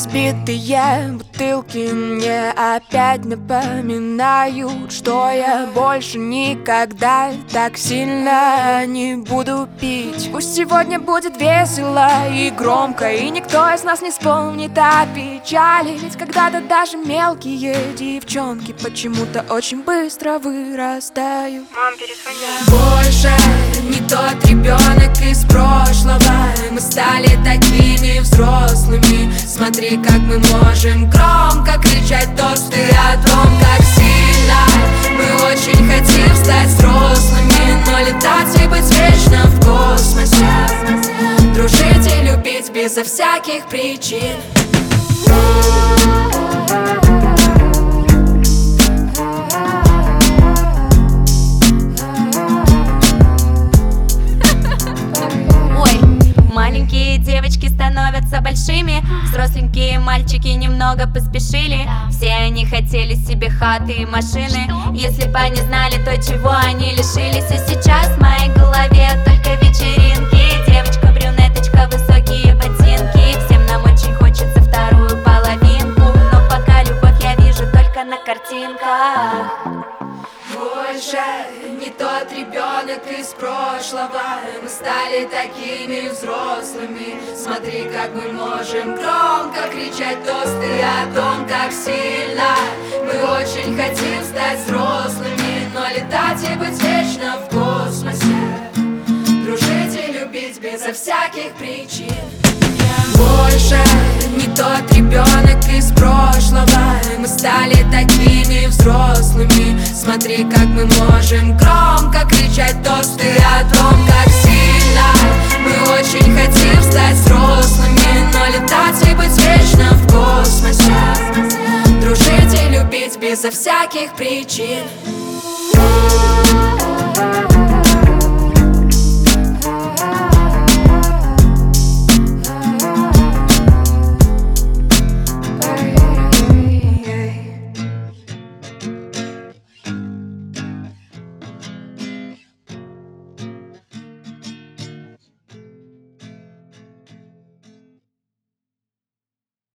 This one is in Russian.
Разбитые бутылки мне опять напоминают, что я больше никогда так сильно не буду пить. Пусть сегодня будет весело и громко, и никто из нас не вспомнит о печали. Ведь когда-то даже мелкие девчонки почему-то очень быстро вырастают. Мам, перезвони. Больше не тот ребенок из прошлого. Мы стали такими взрослыми. Смотри, как мы можем громко кричать тосты о том, как сильно мы очень хотим стать взрослыми, но летать и быть вечно в космосе, дружить и любить безо всяких причин. Маленькие девочки становятся большими, взросленькие мальчики немного поспешили. Все они хотели себе хаты и машины. Если бы они знали то, чего они лишились. И сейчас в моей голове только вечеринки. Девочка-брюнеточка, высокие ботинки. Всем нам очень хочется вторую половинку, но пока любовь я вижу только на картинках. Больше не тот ребенок из прошлого. Мы стали такими взрослыми. Смотри, как мы можем громко кричать тосты о том, как сильно мы очень хотим стать взрослыми, но летать и быть вечно в космосе, дружить и любить безо всяких причин. Больше не тот ребенок из прошлого. Мы стали такими взрослыми. Смотри, как мы можем громко кричать тосты о том, как сильно мы очень хотим стать взрослыми, но летать и быть вечно в космосе, дружить и любить безо всяких причин.